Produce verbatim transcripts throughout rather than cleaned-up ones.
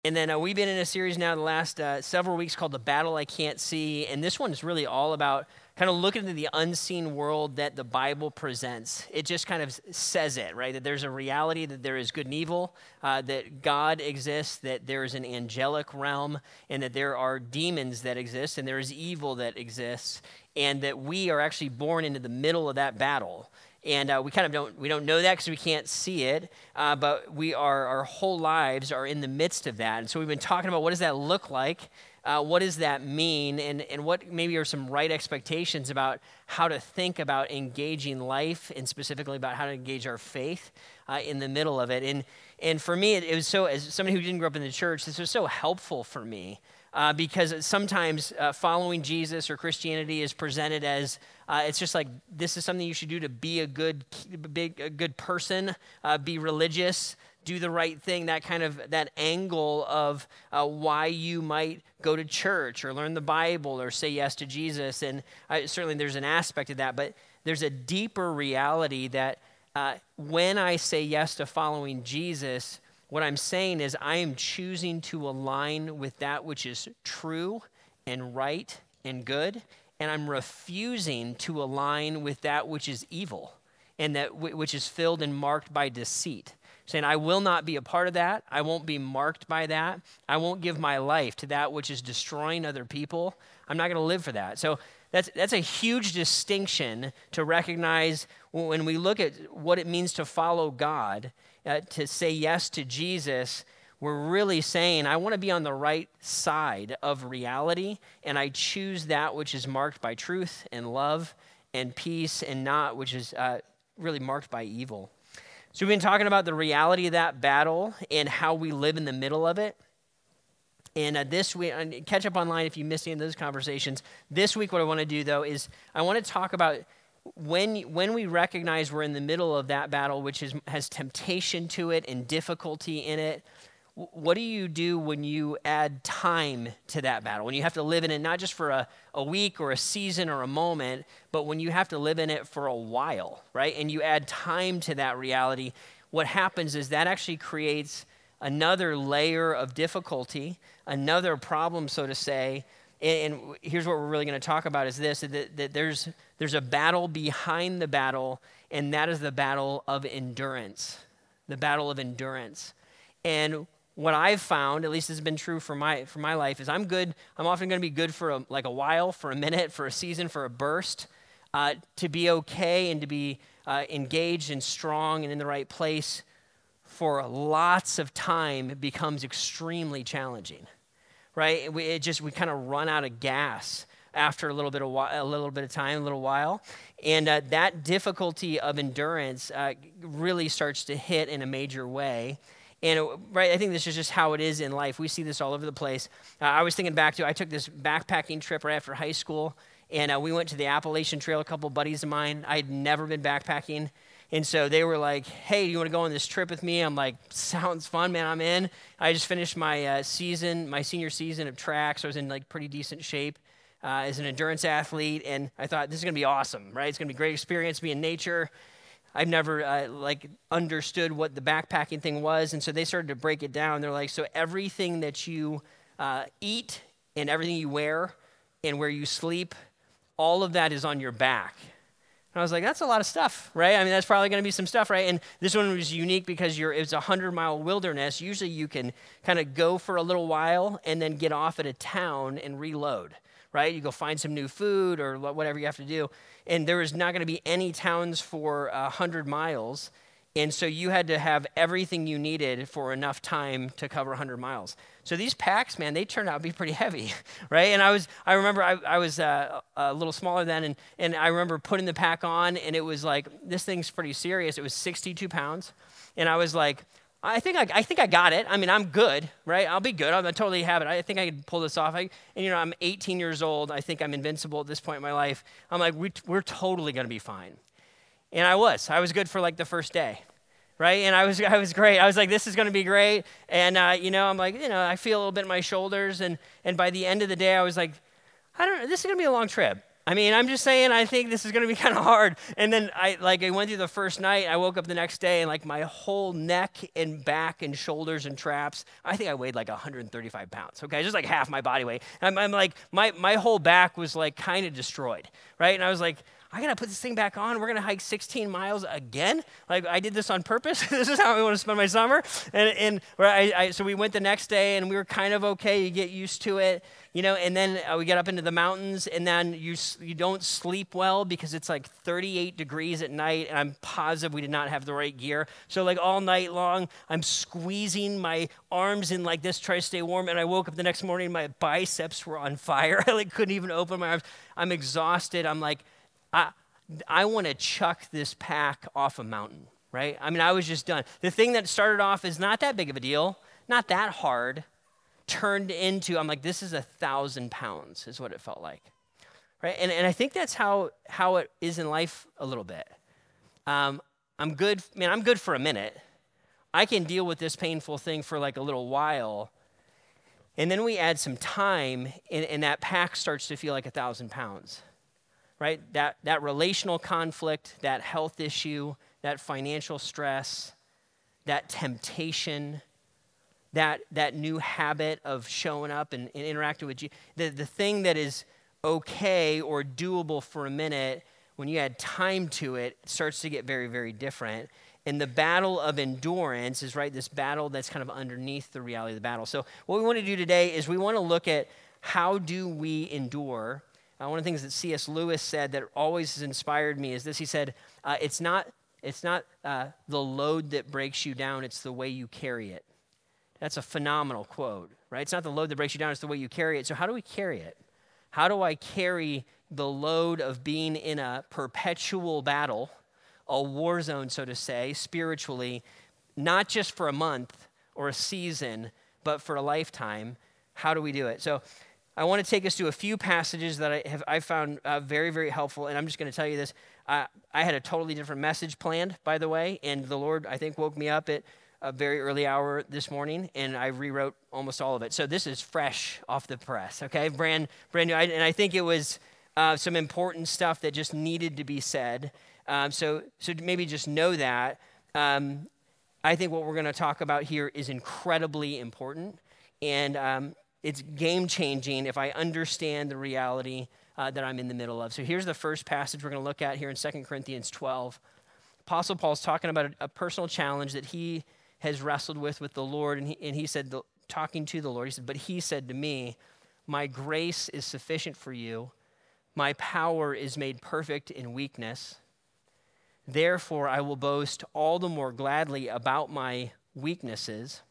And then uh, we've been in a series now the last uh, several weeks called The Battle I Can't See. And this one is really all about kind of looking into the unseen world that the Bible presents. It just kind of says it, right? That there's a reality that there is good and evil, uh, that God exists, that there is an angelic realm, and that there are demons that exist, and there is evil that exists, and that we are actually born into the middle of that battle. And uh, we kind of don't we don't know that because we can't see it, uh, but we are our whole lives are in the midst of that. And so we've been talking about what does that look like, uh, what does that mean, and and what maybe are some right expectations about how to think about engaging life, and specifically about how to engage our faith uh, in the middle of it. And and for me, it, it was so, as somebody who didn't grow up in the church, this was so helpful for me. Uh, because sometimes uh, following Jesus or Christianity is presented as uh, it's just like this is something you should do to be a good, big, a good person, uh, be religious, do the right thing. That kind of that angle of uh, why you might go to church or learn the Bible or say yes to Jesus, and uh, certainly there's an aspect of that. But there's a deeper reality that uh, when I say yes to following Jesus, what I'm saying is I am choosing to align with that which is true and right and good, and I'm refusing to align with that which is evil and that w- which is filled and marked by deceit. Saying I will not be a part of that. I won't be marked by that. I won't give my life to that which is destroying other people. I'm not going to live for that. So that's that's a huge distinction to recognize when we look at what it means to follow God. Uh, to say yes to Jesus, we're really saying, I want to be on the right side of reality, and I choose that which is marked by truth and love and peace, and not which is uh, really marked by evil. So we've been talking about the reality of that battle and how we live in the middle of it. And uh, this week, and catch up online if you missed any of those conversations. This week, what I want to do, though, is I want to talk about When when we recognize we're in the middle of that battle, which is, has temptation to it and difficulty in it, what do you do when you add time to that battle? When you have to live in it, not just for a, a week or a season or a moment, but when you have to live in it for a while, right? And you add time to that reality, what happens is that actually creates another layer of difficulty, another problem, so to say. And here's what we're really going to talk about is this, that, that there's there's a battle behind the battle, and that is the battle of endurance, the battle of endurance. And what I've found, at least has been true for my for my life, is I'm good. I'm often going to be good for a, like a while, for a minute, for a season, for a burst, uh, to be okay and to be uh, engaged and strong and in the right place for lots of time becomes extremely challenging. Right, we, it just we kind of run out of gas after a little bit of a little bit of time, a little while, and uh, that difficulty of endurance uh, really starts to hit in a major way. And it, right, I think this is just how it is in life. We see this all over the place. Uh, I was thinking back to I took this backpacking trip right after high school, and uh, we went to the Appalachian Trail. A couple buddies of mine. I had never been backpacking. And so they were like, hey, do you want to go on this trip with me? I'm like, sounds fun, man, I'm in. I just finished my uh, season, my senior season of track, so I was in like pretty decent shape uh, as an endurance athlete. And I thought, this is going to be awesome, right? It's going to be a great experience, be in nature. I've never uh, like understood what the backpacking thing was. And so they started to break it down. They're like, so everything that you uh, eat and everything you wear and where you sleep, all of that is on your back. And I was like, that's a lot of stuff, right? I mean, that's probably going to be some stuff, right? And this one was unique because you're, it was a hundred-mile wilderness. Usually you can kind of go for a little while and then get off at a town and reload, right? You go find some new food or whatever you have to do. And there was not going to be any towns for a hundred miles. And so you had to have everything you needed for enough time to cover one hundred miles. So these packs, man, they turned out to be pretty heavy, right? And I was, I remember I, I was uh, a little smaller then, and, and I remember putting the pack on, and it was like, this thing's pretty serious. It was sixty-two pounds. And I was like, I think I, I think I got it. I mean, I'm good, right? I'll be good. I'm I totally have it. I think I can pull this off. I, and, you know, I'm eighteen years old. I think I'm invincible at this point in my life. I'm like, we, we're totally going to be fine. And I was. I was good for like the first day, right? And I was I was great. I was like, this is going to be great. And, uh, you know, I'm like, you know, I feel a little bit in my shoulders. And and by the end of the day, I was like, I don't know, this is going to be a long trip. I mean, I'm just saying, I think this is going to be kind of hard. And then I like I went through the first night. I woke up the next day and like my whole neck and back and shoulders and traps. I think I weighed like one hundred thirty-five pounds. Okay, just like half my body weight. I'm, I'm like my my whole back was like kind of destroyed, right? And I was like, I gotta put this thing back on. We're gonna hike sixteen miles again. Like I did this on purpose. This is how I want to spend my summer. And and I, I, so we went the next day, and we were kind of okay. You get used to it, you know. And then uh, we get up into the mountains, and then you you don't sleep well because it's like thirty-eight degrees at night, and I'm positive we did not have the right gear. So like all night long, I'm squeezing my arms in like this, try to stay warm. And I woke up the next morning, my biceps were on fire. I like couldn't even open my arms. I'm exhausted. I'm like. I, I want to chuck this pack off a mountain, right? I mean, I was just done. The thing that started off as not that big of a deal, not that hard, turned into, I'm like, this is a thousand pounds is what it felt like, right? And and I think that's how, how it is in life a little bit. Um, I'm good, man, I'm good for a minute. I can deal with this painful thing for like a little while. And then we add some time, and, and that pack starts to feel like a thousand pounds. Right? That that relational conflict, that health issue, that financial stress, that temptation, that that new habit of showing up and, and interacting with you. The, the thing that is okay or doable for a minute, when you add time to it, it starts to get very, very different. And the battle of endurance is, right, this battle that's kind of underneath the reality of the battle. So what we want to do today is we want to look at how do we endure. Uh, one of the things that C S Lewis said that always has inspired me is this. He said, uh, it's not, it's not uh, the load that breaks you down, it's the way you carry it. That's a phenomenal quote, right? It's not the load that breaks you down, it's the way you carry it. So how do we carry it? How do I carry the load of being in a perpetual battle, a war zone, so to say, spiritually, not just for a month or a season, but for a lifetime? How do we do it? So I want to take us to a few passages that I have I found uh, very, very helpful, and I'm just going to tell you this. Uh, I had a totally different message planned, by the way, and the Lord, I think, woke me up at a very early hour this morning, and I rewrote almost all of it. So this is fresh off the press, okay? Brand, brand new, I, and I think it was uh, some important stuff that just needed to be said. Um, so, so maybe just know that. Um, I think what we're going to talk about here is incredibly important, and um, it's game-changing if I understand the reality uh, that I'm in the middle of. So here's the first passage we're going to look at here in Second Corinthians twelve. Apostle Paul's talking about a, a personal challenge that he has wrestled with with the Lord, and he, and he said, the, talking to the Lord, he said, but he said to me, my grace is sufficient for you. My power is made perfect in weakness. Therefore, I will boast all the more gladly about my weaknesses,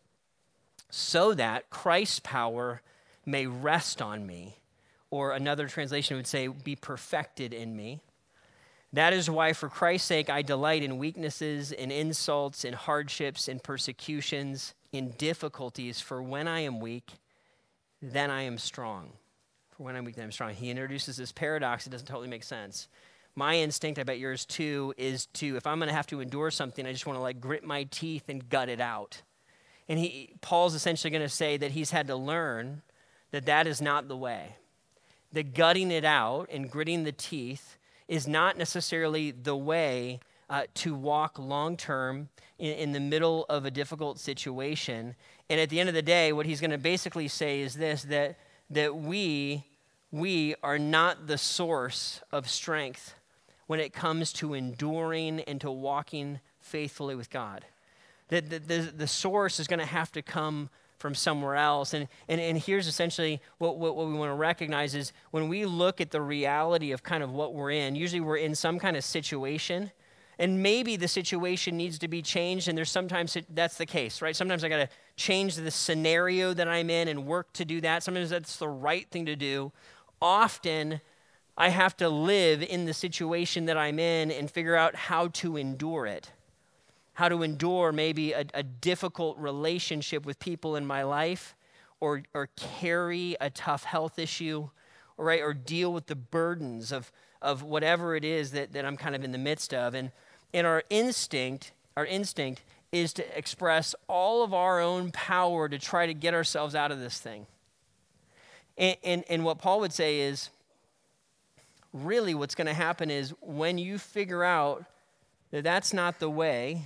so that Christ's power may rest on me. Or another translation would say, be perfected in me. That is why, for Christ's sake, I delight in weaknesses, in insults, in hardships, in persecutions, in difficulties. For when I am weak, then I am strong. For when I'm weak, then I'm strong. He introduces this paradox that doesn't totally make sense. My instinct, I bet yours too, is to, if I'm going to have to endure something, I just want to like grit my teeth and gut it out. And he, Paul's essentially going to say that he's had to learn that that is not the way. That gutting it out and gritting the teeth is not necessarily the way uh, to walk long-term in, in the middle of a difficult situation. And at the end of the day, what he's going to basically say is this, that, that we, we are not the source of strength when it comes to enduring and to walking faithfully with God. The, the, the, the source is going to have to come from somewhere else. And, and, and here's essentially what, what, what we want to recognize is when we look at the reality of kind of what we're in, usually we're in some kind of situation, and maybe the situation needs to be changed, and there's sometimes that's the case, right? Sometimes I got to change the scenario that I'm in and work to do that. Sometimes that's the right thing to do. Often, I have to live in the situation that I'm in and figure out how to endure it. How to endure maybe a, a difficult relationship with people in my life, or or carry a tough health issue, or, right, or deal with the burdens of, of whatever it is that, that I'm kind of in the midst of. And, and our instinct, our instinct is to express all of our own power to try to get ourselves out of this thing. And, and, and what Paul would say is, really what's going to happen is when you figure out that that's not the way,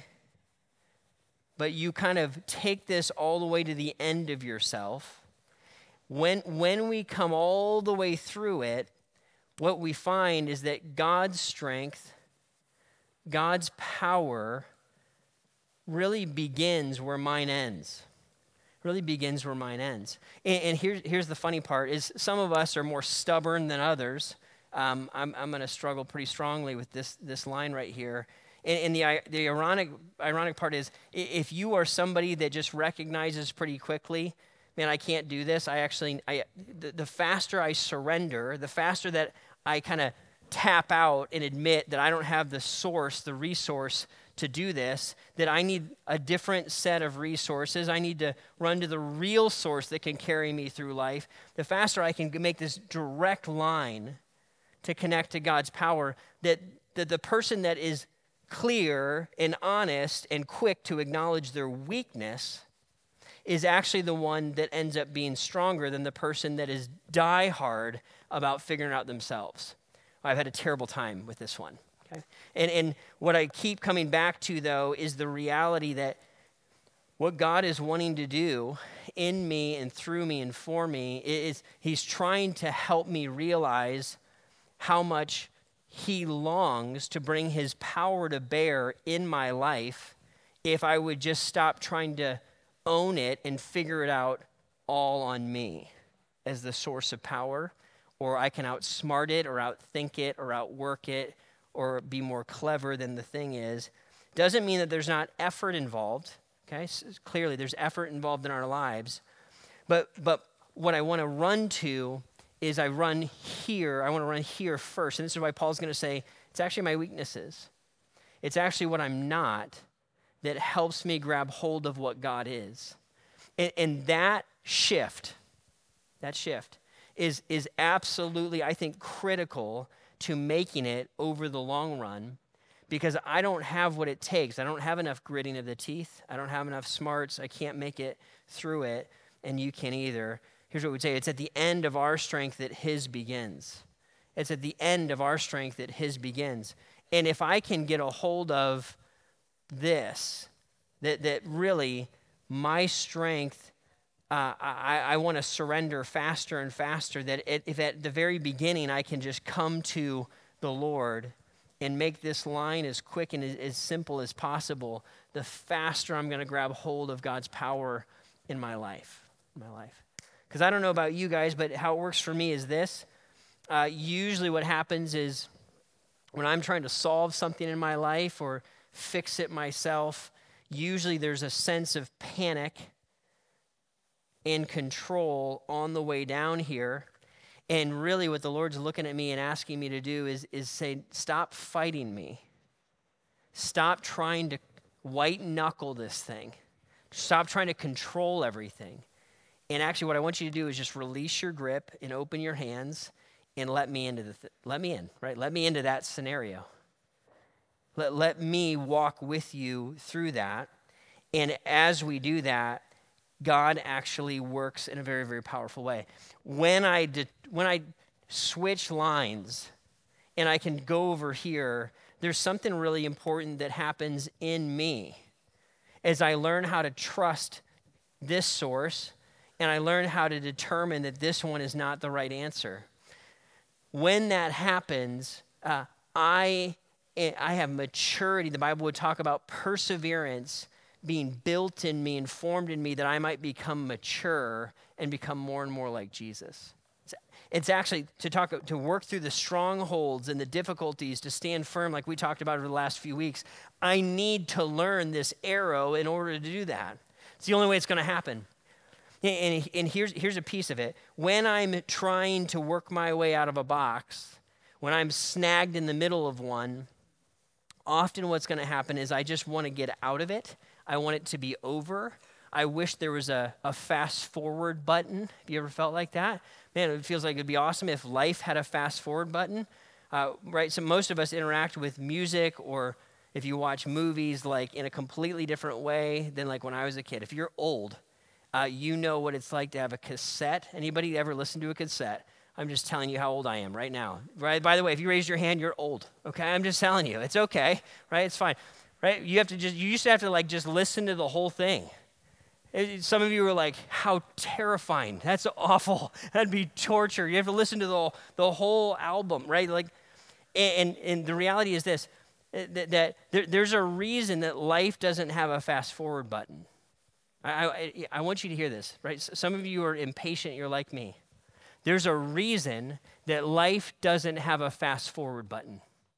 but you kind of take this all the way to the end of yourself, when, when we come all the way through it, what we find is that God's strength, God's power really begins where mine ends. Really begins where mine ends. And, and here's, here's the funny part is some of us are more stubborn than others. Um, I'm, I'm going to struggle pretty strongly with this, this line right here. And, and the, the ironic, ironic part is if you are somebody that just recognizes pretty quickly, man, I can't do this. I actually, I, the, the faster I surrender, the faster that I kind of tap out and admit that I don't have the source, the resource to do this, that I need a different set of resources. I need to run to the real source that can carry me through life. The faster I can make this direct line to connect to God's power, that, that the person that is clear and honest and quick to acknowledge their weakness is actually the one that ends up being stronger than the person that is diehard about figuring out themselves. I've had a terrible time with this one. Okay? And, and what I keep coming back to, though, is the reality that what God is wanting to do in me and through me and for me is he's trying to help me realize how much he longs to bring his power to bear in my life if I would just stop trying to own it and figure it out all on me as the source of power, or I can outsmart it or outthink it or outwork it or be more clever than the thing is. Doesn't mean that there's not effort involved, okay? So clearly there's effort involved in our lives, but but what I want to run to is I run here, I want to run here first, and this is why Paul's going to say, it's actually my weaknesses. It's actually what I'm not that helps me grab hold of what God is. And, and that shift, that shift is, is absolutely, I think, critical to making it over the long run, because I don't have what it takes. I don't have enough gritting of the teeth. I don't have enough smarts. I can't make it through it, and you can't either. Here's what we'd say. It's at the end of our strength that his begins. It's at the end of our strength that his begins. And if I can get a hold of this, that, that really my strength, uh, I, I want to surrender faster and faster, that it, if at the very beginning I can just come to the Lord and make this line as quick and as, as simple as possible, the faster I'm going to grab hold of God's power in my life, in my life. Because I don't know about you guys, but how it works for me is this. Uh, usually what happens is when I'm trying to solve something in my life or fix it myself, usually there's a sense of panic and control on the way down here. And really what the Lord's looking at me and asking me to do is, is say, stop fighting me. Stop trying to white knuckle this thing. Stop trying to control everything. And actually what I want you to do is just release your grip and open your hands and let me into the, th- let me in, right? Let me into that scenario. Let, let me walk with you through that. And as we do that, God actually works in a very, very powerful way. When I de- when I switch lines and I can go over here, there's something really important that happens in me as I learn how to trust this source and I learn how to determine that this one is not the right answer. When that happens, uh, I I have maturity. The Bible would talk about perseverance being built in me and formed in me that I might become mature and become more and more like Jesus. It's, it's actually to talk to work through the strongholds and the difficulties, to stand firm like we talked about over the last few weeks. I need to learn this arrow in order to do that. It's the only way it's going to happen. And, and here's, here's a piece of it. When I'm trying to work my way out of a box, when I'm snagged in the middle of one, often what's going to happen is I just want to get out of it. I want it to be over. I wish there was a, a fast forward button. Have you ever felt like that? Man, it feels like it'd be awesome if life had a fast forward button, uh, right? So most of us interact with music, or if you watch movies, like in a completely different way than like when I was a kid. If you're old, uh, you know what it's like to have a cassette. Anybody ever listen to a cassette? I'm just telling you how old I am right now. Right? By the way, if you raised your hand, you're old. Okay? I'm just telling you. It's okay. Right? It's fine. Right? You have to just, you used to have to like just listen to the whole thing. It, some of you were like, how terrifying. That's awful. That'd be torture. You have to listen to the, the whole album, right? Like, and, and the reality is this, that, that there, there's a reason that life doesn't have a fast forward button. I, I, I want you to hear this, right? Some of you are impatient. You're like me. There's a reason that life doesn't have a fast forward button.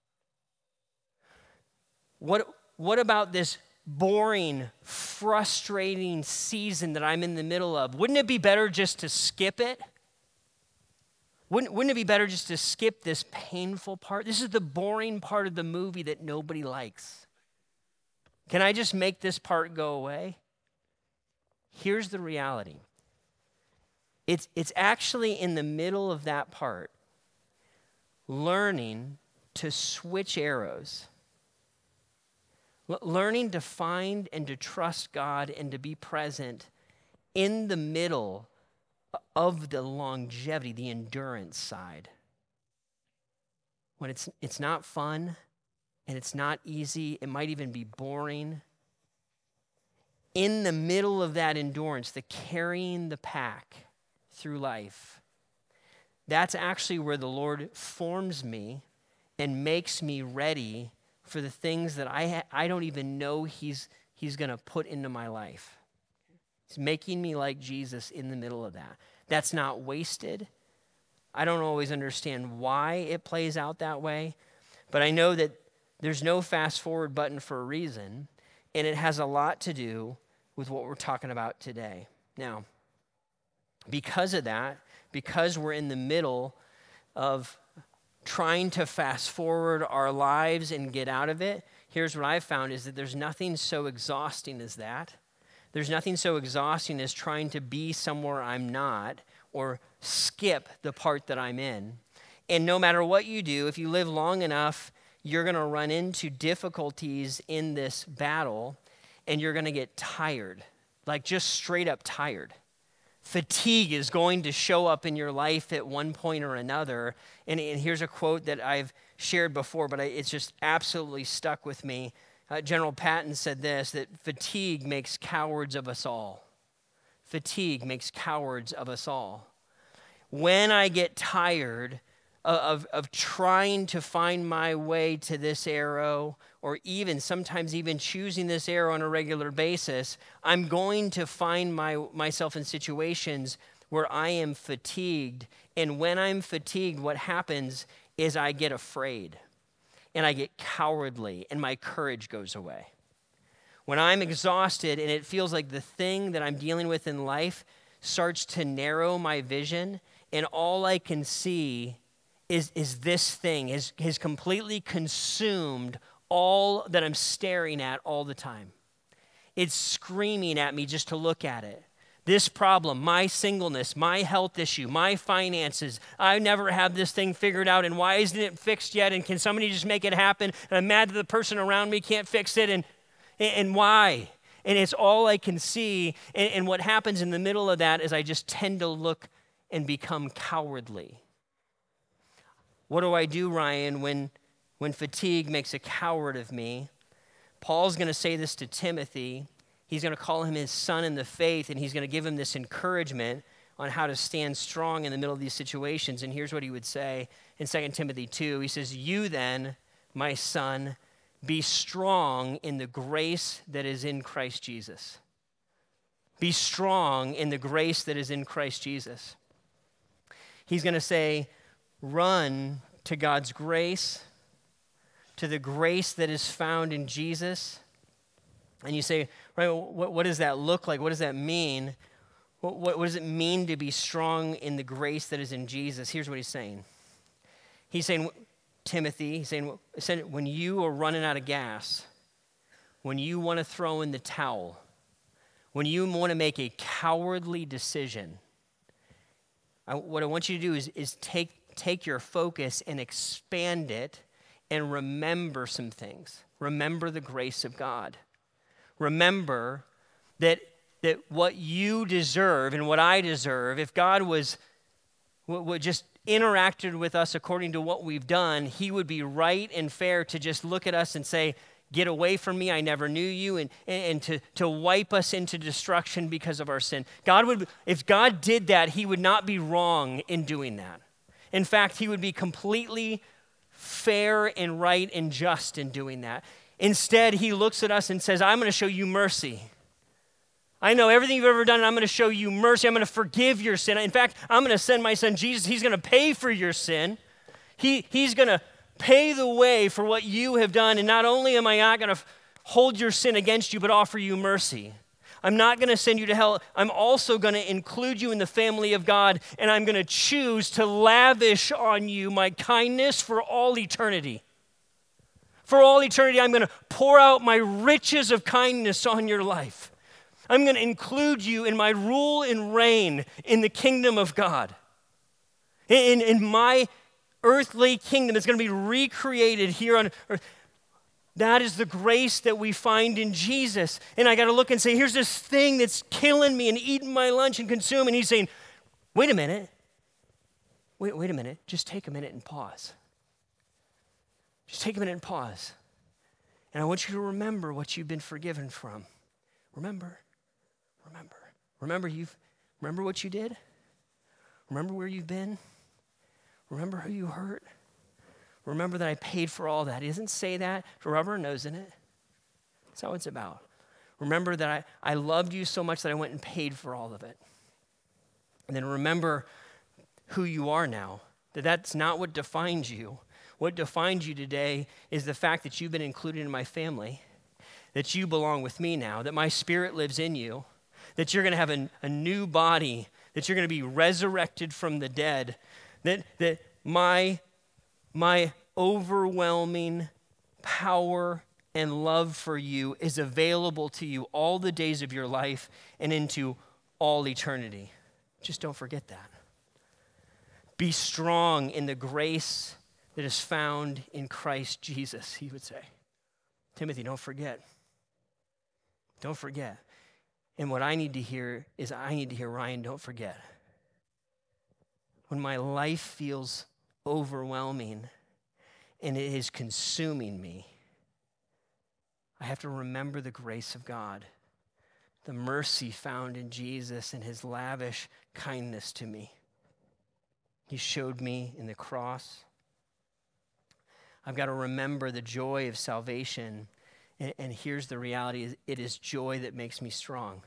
What, what about this boring, frustrating season that I'm in the middle of? Wouldn't it be better just to skip it? Wouldn't, wouldn't it be better just to skip this painful part? This is the boring part of the movie that nobody likes. Can I just make this part go away? Here's the reality. It's, it's actually in the middle of that part, learning to switch arrows. L- learning to find and to trust God and to be present in the middle of the longevity, the endurance side. When it's, it's not fun and it's not easy, it might even be boring. In the middle of that endurance, the carrying the pack through life, that's actually where the Lord forms me and makes me ready for the things that I ha- I don't even know he's, he's going to put into my life. He's making me like Jesus in the middle of that. That's not wasted. I don't always understand why it plays out that way, but I know that there's no fast forward button for a reason, and it has a lot to do with what we're talking about today. Now, because of that, because we're in the middle of trying to fast forward our lives and get out of it, here's what I've found is that there's nothing so exhausting as that. There's nothing so exhausting as trying to be somewhere I'm not or skip the part that I'm in. And no matter what you do, if you live long enough, you're going to run into difficulties in this battle, and you're going to get tired, like just straight up tired. Fatigue is going to show up in your life at one point or another. And, and here's a quote that I've shared before, but I, it's just absolutely stuck with me. Uh, General Patton said this, that fatigue makes cowards of us all. Fatigue makes cowards of us all. When I get tired of, of trying to find my way to this arrow, or even sometimes even choosing this arrow on a regular basis, I'm going to find my, myself in situations where I am fatigued. And when I'm fatigued, what happens is I get afraid and I get cowardly and my courage goes away. When I'm exhausted and it feels like the thing that I'm dealing with in life starts to narrow my vision, and all I can see is, is this thing has, has completely consumed all that I'm staring at all the time. It's screaming at me just to look at it. This problem, my singleness, my health issue, my finances, I never have this thing figured out, and why isn't it fixed yet, and can somebody just make it happen, and I'm mad that the person around me can't fix it, and, and why? And it's all I can see, and, and what happens in the middle of that is I just tend to look and become cowardly. What do I do, Ryan, when, when fatigue makes a coward of me? Paul's going to say this to Timothy. He's going to call him his son in the faith, and he's going to give him this encouragement on how to stand strong in the middle of these situations. And here's what he would say in Second Timothy two. He says, "You then, my son, be strong in the grace that is in Christ Jesus." Be strong in the grace that is in Christ Jesus. He's going to say, run to God's grace, to the grace that is found in Jesus. And you say, right, what, what does that look like? What does that mean? What, what, what does it mean to be strong in the grace that is in Jesus? Here's what he's saying. He's saying, Timothy, he's saying, when you are running out of gas, when you want to throw in the towel, when you want to make a cowardly decision, I, what I want you to do is, is take, take your focus and expand it and remember some things. Remember the grace of God. Remember that, that what you deserve and what I deserve, if God was, would just interacted with us according to what we've done, he would be right and fair to just look at us and say, get away from me, I never knew you, and, and to, to wipe us into destruction because of our sin. God would, if God did that, he would not be wrong in doing that. In fact, he would be completely fair and right and just in doing that. Instead, he looks at us and says, I'm going to show you mercy. I know everything you've ever done, and I'm going to show you mercy. I'm going to forgive your sin. In fact, I'm going to send my son Jesus. He's going to pay for your sin. He, he's going to pay the way for what you have done. And not only am I not going to hold your sin against you, but offer you mercy. I'm not going to send you to hell. I'm also going to include you in the family of God, and I'm going to choose to lavish on you my kindness for all eternity. For all eternity, I'm going to pour out my riches of kindness on your life. I'm going to include you in my rule and reign in the kingdom of God. In, in my earthly kingdom, it's going to be recreated here on earth. That is the grace that we find in Jesus. And I got to look and say, here's this thing that's killing me and eating my lunch and consuming. He's saying, wait a minute. Wait, wait a minute. Just take a minute and pause. Just take a minute and pause. And I want you to remember what you've been forgiven from. Remember. Remember. Remember you've remember what you did? Remember where you've been? Remember who you hurt? Remember that I paid for all that. He doesn't say that to rub our nose in it. That's not what it's about. Remember that I, I loved you so much that I went and paid for all of it. And then remember who you are now, that that's not what defines you. What defines you today is the fact that you've been included in my family, that you belong with me now, that my spirit lives in you, that you're going to have a, a new body, that you're going to be resurrected from the dead, that, that my, my overwhelming power and love for you is available to you all the days of your life and into all eternity. Just don't forget that. Be strong in the grace that is found in Christ Jesus, he would say. Timothy, don't forget. Don't forget. And what I need to hear is I need to hear, Ryan, don't forget. When my life feels overwhelming and it is consuming me, I have to remember the grace of God, the mercy found in Jesus and his lavish kindness to me. He showed me in the cross. I've got to remember the joy of salvation. And, and here's the reality, it is joy that makes me strong.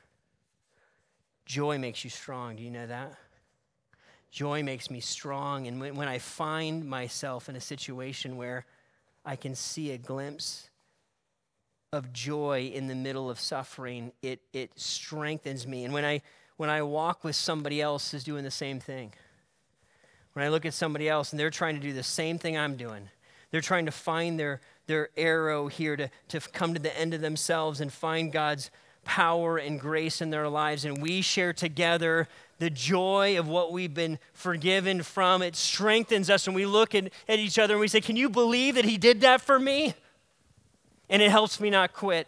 Joy makes you strong. Do you know that? Joy makes me strong. And when, when I find myself in a situation where I can see a glimpse of joy in the middle of suffering, it, it strengthens me. And when I, when I walk with somebody else who's doing the same thing, when I look at somebody else and they're trying to do the same thing I'm doing, they're trying to find their, their arrow here to, to come to the end of themselves and find God's power and grace in their lives. And we share together the joy of what we've been forgiven from. It strengthens us when we look at, at each other and we say, can you believe that he did that for me? And it helps me not quit.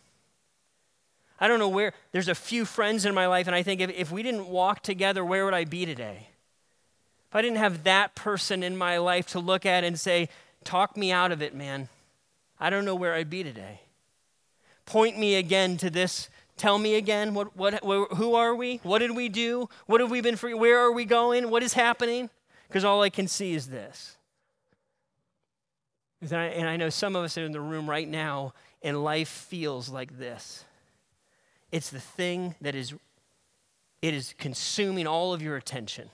I don't know where, there's a few friends in my life, and I think if, if we didn't walk together, where would I be today? If I didn't have that person in my life to look at and say, talk me out of it, man, I don't know where I'd be today. Point me again to this. Tell me again, what, what, who are we? What did we do? What have we been for? Where are we going? What is happening? Because all I can see is this. And I, and I know some of us are in the room right now, and life feels like this. It's the thing that is, it is consuming all of your attention.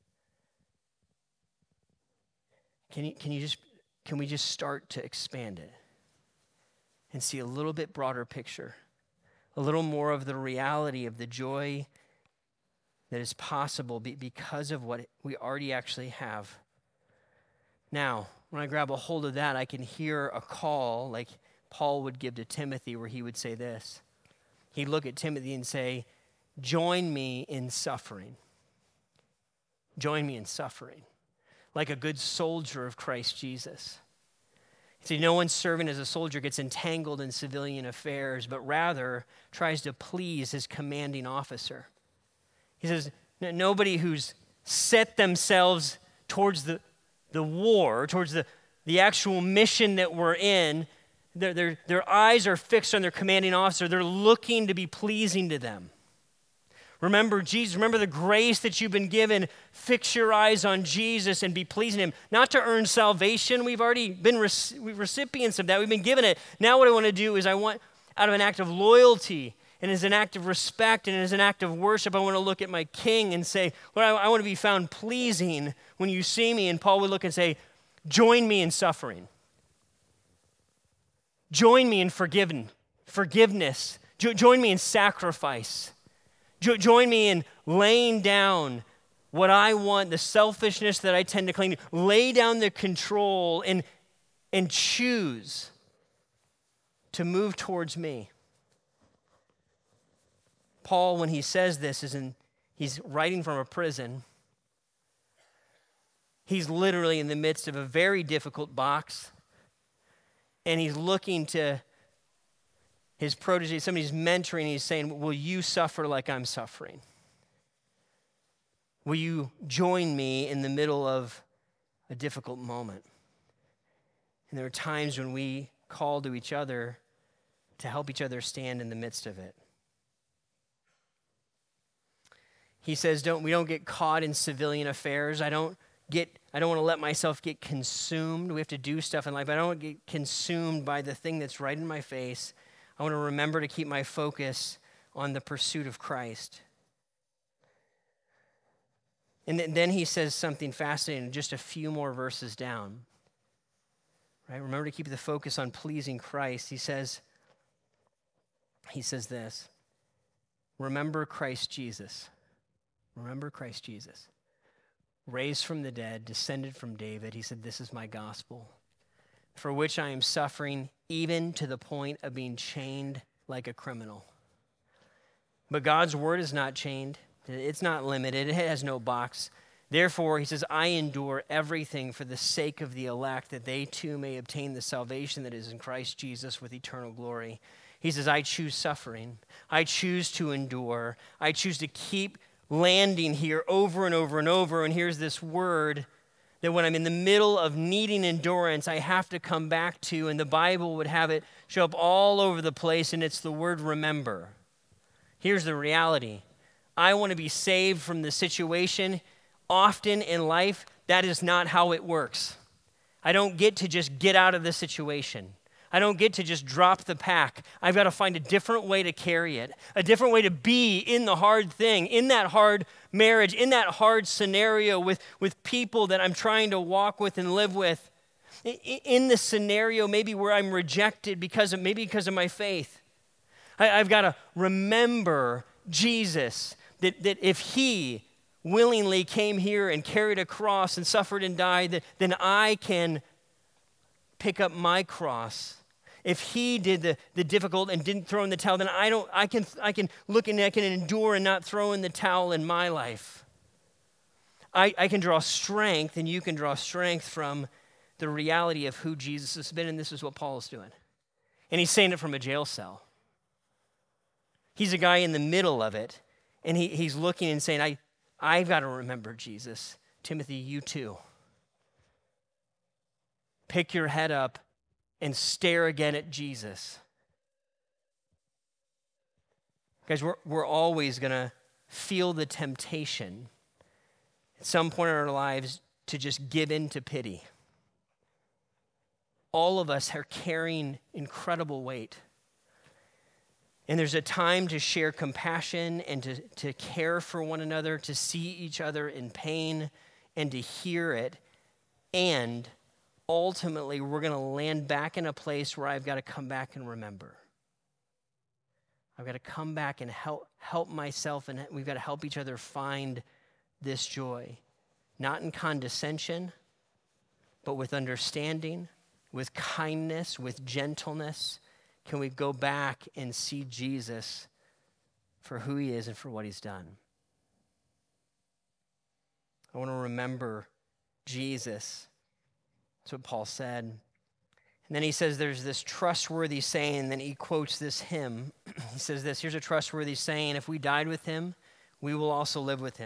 Can you, can you just, can we just start to expand it and see a little bit broader picture, a little more of the reality of the joy that is possible because of what we already actually have? Now, when I grab a hold of that, I can hear a call like Paul would give to Timothy, where he would say this. He'd look at Timothy and say, join me in suffering. Join me in suffering. Like a good soldier of Christ Jesus. See, no one serving as a soldier gets entangled in civilian affairs, but rather tries to please his commanding officer. He says, nobody who's set themselves towards the, the war, towards the, the actual mission that we're in. Their, their, their eyes are fixed on their commanding officer. They're looking to be pleasing to them. Remember Jesus, remember the grace that you've been given. Fix your eyes on Jesus and be pleasing him. Not to earn salvation. We've already been rec- recipients of that. We've been given it. Now what I want to do is I want, out of an act of loyalty and as an act of respect and as an act of worship, I want to look at my King and say, Lord, I, I want to be found pleasing when you see me. And Paul would look and say, join me in suffering. Join me in forgiven, forgiveness. Jo- join me in sacrifice. Jo- join me in laying down what I want, the selfishness that I tend to cling to. Lay down the control and, and choose to move towards me. Paul, when he says this, is in, he's writing from a prison. He's literally in the midst of a very difficult box, and he's looking to his protege, somebody's mentoring, he's saying, will you suffer like I'm suffering? Will you join me in the middle of a difficult moment? And there are times when we call to each other to help each other stand in the midst of it. He says, don't we don't get caught in civilian affairs. I don't get I don't want to let myself get consumed. We have to do stuff in life. But I don't want to get consumed by the thing that's right in my face. I want to remember to keep my focus on the pursuit of Christ. And then he says something fascinating just a few more verses down. Right? Remember to keep the focus on pleasing Christ. He says, he says this, remember Christ Jesus. Remember Christ Jesus. Raised from the dead, descended from David. He said, this is my gospel, for which I am suffering even to the point of being chained like a criminal. But God's word is not chained. It's not limited. It has no box. Therefore, he says, I endure everything for the sake of the elect, that they too may obtain the salvation that is in Christ Jesus with eternal glory. He says, I choose suffering. I choose to endure. I choose to keep landing here over and over and over. And here's this word that when I'm in the middle of needing endurance, I have to come back to, and the Bible would have it show up all over the place, and it's the word remember. Here's the reality. I want to be saved from the situation. Often in life, that is not how it works. I don't get to just get out of the situation. I don't get to just drop the pack. I've got to find a different way to carry it, a different way to be in the hard thing, in that hard marriage, in that hard scenario with, with people that I'm trying to walk with and live with, in the scenario maybe where I'm rejected because of, maybe because of my faith. I, I've got to remember Jesus, that, that if he willingly came here and carried a cross and suffered and died, that, then I can pick up my cross. If he did the, the difficult and didn't throw in the towel, then I don't. I can I can look and I can endure and not throw in the towel in my life. I, I can draw strength, and you can draw strength from the reality of who Jesus has been, and this is what Paul is doing. And he's saying it from a jail cell. He's a guy in the middle of it, and he, he's looking and saying, I, I've got to remember Jesus. Timothy, you too. Pick your head up and stare again at Jesus. Guys, we're, we're always going to feel the temptation at some point in our lives to just give in to pity. All of us are carrying incredible weight. And there's a time to share compassion and to, to care for one another, to see each other in pain and to hear it. And ultimately, we're going to land back in a place where I've got to come back and remember. I've got to come back and help help myself, and we've got to help each other find this joy. Not in condescension, but with understanding, with kindness, with gentleness. Can we go back and see Jesus for who he is and for what he's done? I want to remember Jesus. That's what Paul said. And then he says there's this trustworthy saying, and then he quotes this hymn. He says this, here's a trustworthy saying, if we died with him, we will also live with him.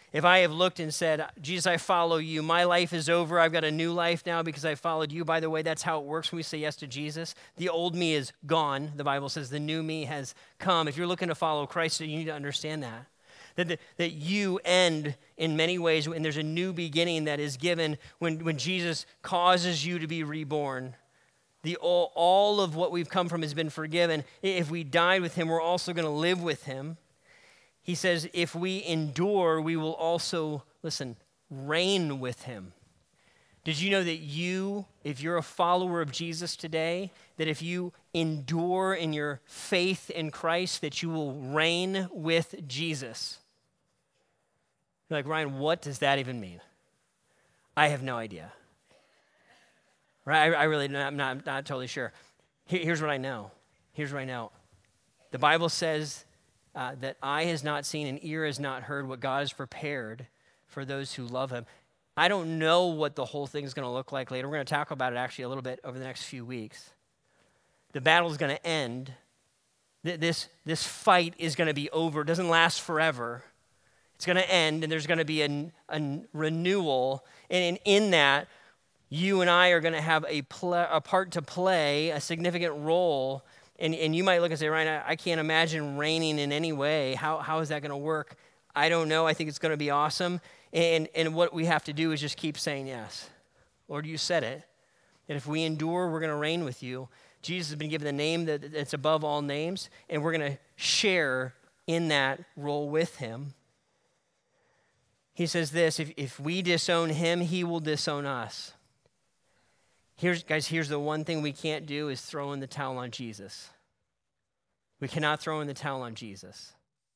If I have looked and said, Jesus, I follow you, my life is over, I've got a new life now because I followed you. By the way, that's how it works when we say yes to Jesus. The old me is gone. The Bible says the new me has come. If you're looking to follow Christ, you need to understand that. That, the, that you end in many ways, and there's a new beginning that is given when, when Jesus causes you to be reborn. The, all, all of what we've come from has been forgiven. If we died with him, we're also going to live with him. He says, if we endure, we will also, listen, reign with him. Did you know that you, if you're a follower of Jesus today, that if you endure in your faith in Christ, that you will reign with Jesus? You're like, Ryan, what does that even mean? I have no idea. Right? I, I really, I'm not, I'm not totally sure. Here, here's what I know. Here's what I know. The Bible says uh, that eye has not seen and ear has not heard what God has prepared for those who love him. I don't know what the whole thing is going to look like later. We're going to talk about it actually a little bit over the next few weeks. The battle is going to end. This, this fight is going to be over. It doesn't last forever. It's going to end, and there's going to be a, a renewal. And in, in that, you and I are going to have a, pl- a part to play, a significant role. And, and you might look and say, Ryan, I, I can't imagine reigning in any way. How, how is that going to work? I don't know. I think it's going to be awesome. And, and what we have to do is just keep saying yes. Lord, you said it. And if we endure, we're going to reign with you. Jesus has been given the name that, that's above all names, and we're going to share in that role with him. He says this, if, if we disown him, he will disown us. Here's, guys, here's the one thing we can't do is throw in the towel on Jesus. We cannot throw in the towel on Jesus.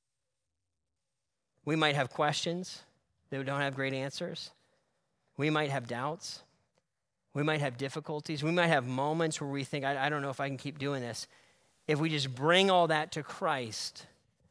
We might have questions that we don't have great answers. We might have doubts. We might have difficulties. We might have moments where we think, I, I don't know if I can keep doing this. If we just bring all that to Christ,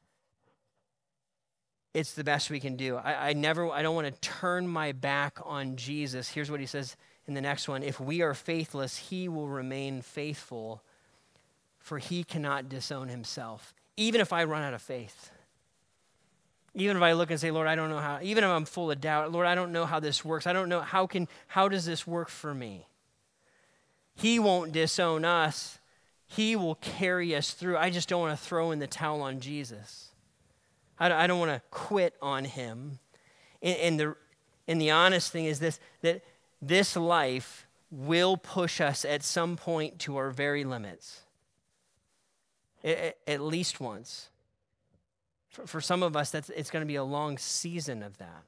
it's the best we can do. I, I never, I don't want to turn my back on Jesus. Here's what he says in the next one. If we are faithless, he will remain faithful, for he cannot disown himself. Even if I run out of faith. Even if I look and say, Lord, I don't know how, even if I'm full of doubt, Lord, I don't know how this works. I don't know, how can, how does this work for me? He won't disown us. He will carry us through. I just don't want to throw in the towel on Jesus. I don't want to quit on him. And, and, the, and the honest thing is this, that this life will push us at some point to our very limits. At, at least once. For, for some of us, that's, it's going to be a long season of that.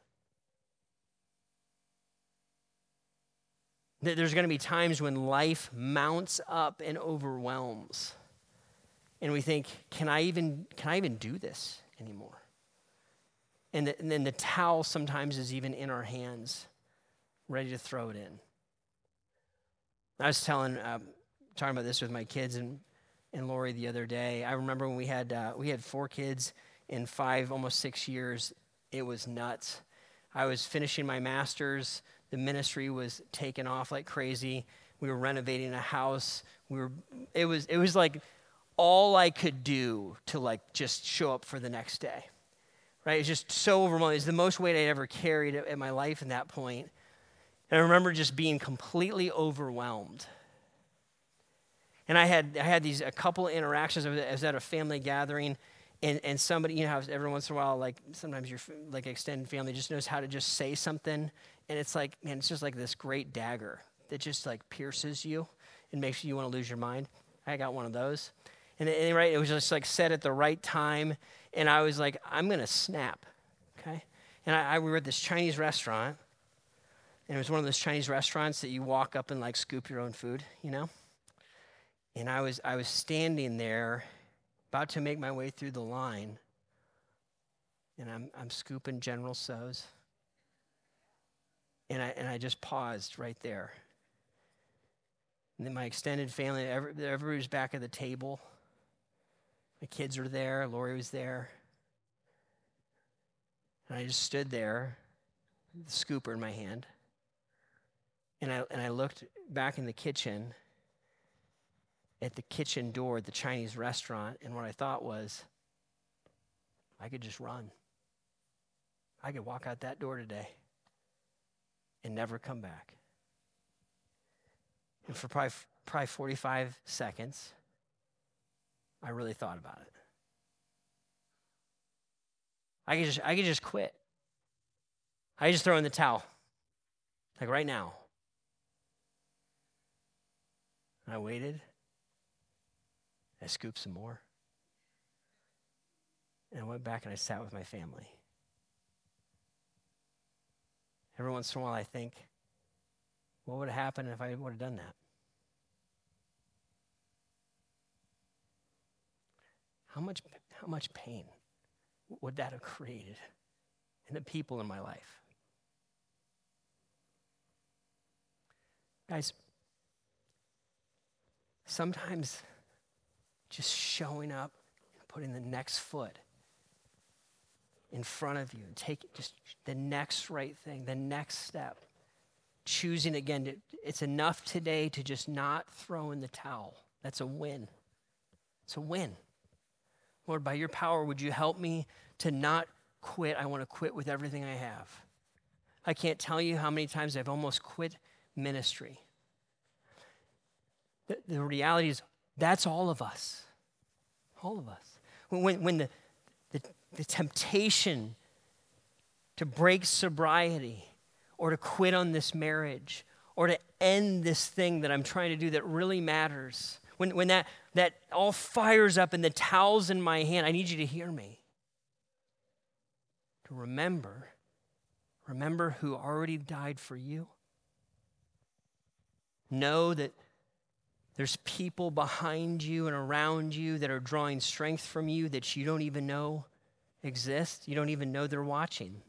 There's going to be times when life mounts up and overwhelms. And we think, can I even, can I even do this anymore? And, the, and then the towel sometimes is even in our hands, ready to throw it in. I was telling, uh, talking about this with my kids and, and Lori the other day. I remember when we had uh, we had four kids in five, almost six years. It was nuts. I was finishing my master's. The ministry was taking off like crazy. We were renovating a house. We were. It was. It was like all I could do to like just show up for the next day. Right? It's just so overwhelming. It's the most weight I'd ever carried in my life at that point. And I remember just being completely overwhelmed. And I had I had these a couple of interactions. I was, I was at a family gathering, and, and somebody, you know, how every once in a while, like sometimes your like extended family just knows how to just say something, and it's like, man, it's just like this great dagger that just like pierces you and makes you want to lose your mind. I got one of those, and, and right, it was just like said at the right time. And I was like, I'm going to snap, okay? And I, I, we were at this Chinese restaurant, and it was one of those Chinese restaurants that you walk up and like scoop your own food, you know? And I was I was standing there, about to make my way through the line, and I'm I'm scooping General Tso's, and I and I just paused right there. And then my extended family, every, everybody was back at the table. My kids were there. Lori was there. And I just stood there, with the scooper in my hand. And I and I looked back in the kitchen, at the kitchen door at the Chinese restaurant, and what I thought was, I could just run. I could walk out that door today and never come back. And for probably, probably forty-five seconds, I really thought about it. I could just, I could just quit. I could just throw in the towel, like right now. And I waited. I scooped some more. And I went back and I sat with my family. Every once in a while I think, what would have happened if I would have done that? How much, how much pain would that have created in the people in my life? Guys, sometimes just showing up and putting the next foot in front of you and take just the next right thing, the next step, choosing again, to, it's enough today to just not throw in the towel. That's a win. It's a win. Lord, by your power, would you help me to not quit? I want to quit with everything I have. I can't tell you how many times I've almost quit ministry. The, the reality is, that's all of us. All of us. When, when the, the, the temptation to break sobriety or to quit on this marriage or to end this thing that I'm trying to do that really matters, when, when that, that all fires up and the towel's in my hand, I need you to hear me. To remember, remember who already died for you. Know that there's people behind you and around you that are drawing strength from you that you don't even know exist. You don't even know they're watching.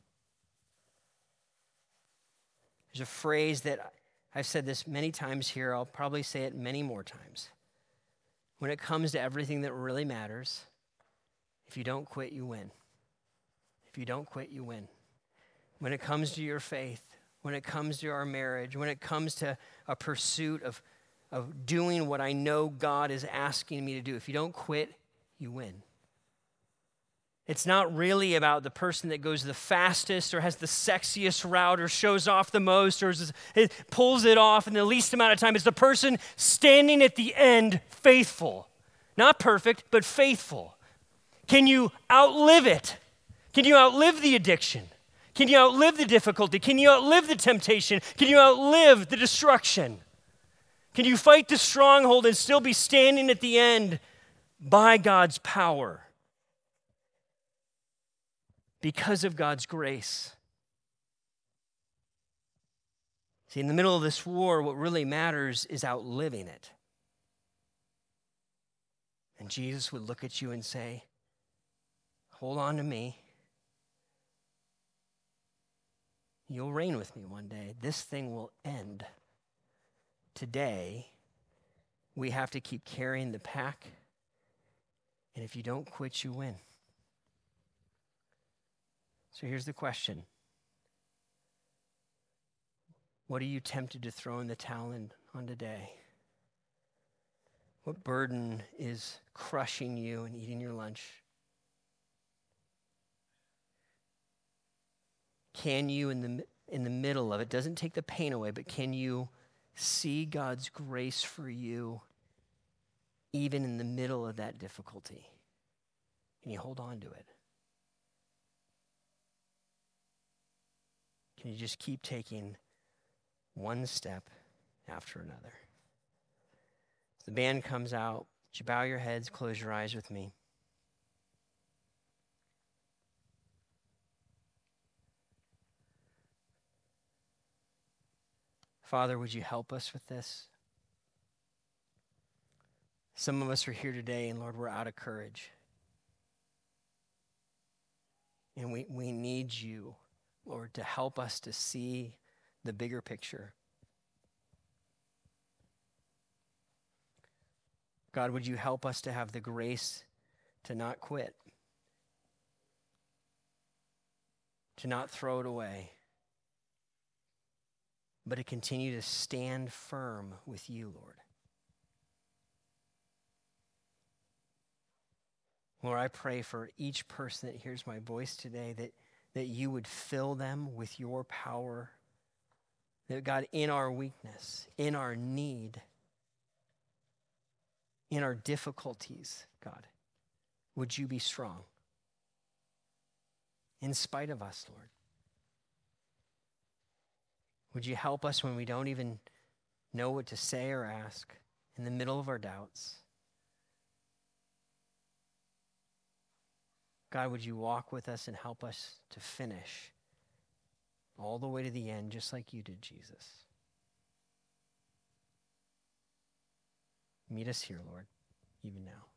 There's a phrase that I've said this many times here. I'll probably say it many more times. When it comes to everything that really matters, if you don't quit, you win. If you don't quit, you win. When it comes to your faith, when it comes to our marriage, when it comes to a pursuit of, of doing what I know God is asking me to do, if you don't quit, you win. It's not really about the person that goes the fastest or has the sexiest route or shows off the most or is, it pulls it off in the least amount of time. It's the person standing at the end faithful. Not perfect, but faithful. Can you outlive it? Can you outlive the addiction? Can you outlive the difficulty? Can you outlive the temptation? Can you outlive the destruction? Can you fight the stronghold and still be standing at the end by God's power? Because of God's grace. See, in the middle of this war, what really matters is outliving it. And Jesus would look at you and say, hold on to me. You'll reign with me one day. This thing will end. Today, we have to keep carrying the pack. And if you don't quit, you win. So here's the question. What are you tempted to throw in the towel in on today? What burden is crushing you and eating your lunch? Can you, in the, in the middle of it, doesn't take the pain away, but can you see God's grace for you even in the middle of that difficulty? Can you hold on to it? Can you just keep taking one step after another? As the band comes out, would you bow your heads, close your eyes with me? Father, would you help us with this? Some of us are here today, and Lord, we're out of courage. And we, we need you, Lord, to help us to see the bigger picture. God, would you help us to have the grace to not quit, to not throw it away, but to continue to stand firm with you, Lord. Lord, I pray for each person that hears my voice today that that you would fill them with your power. That God, in our weakness, in our need, in our difficulties, God, would you be strong in spite of us, Lord? Would you help us when we don't even know what to say or ask in the middle of our doubts? God, would you walk with us and help us to finish all the way to the end, just like you did, Jesus? Meet us here, Lord, even now.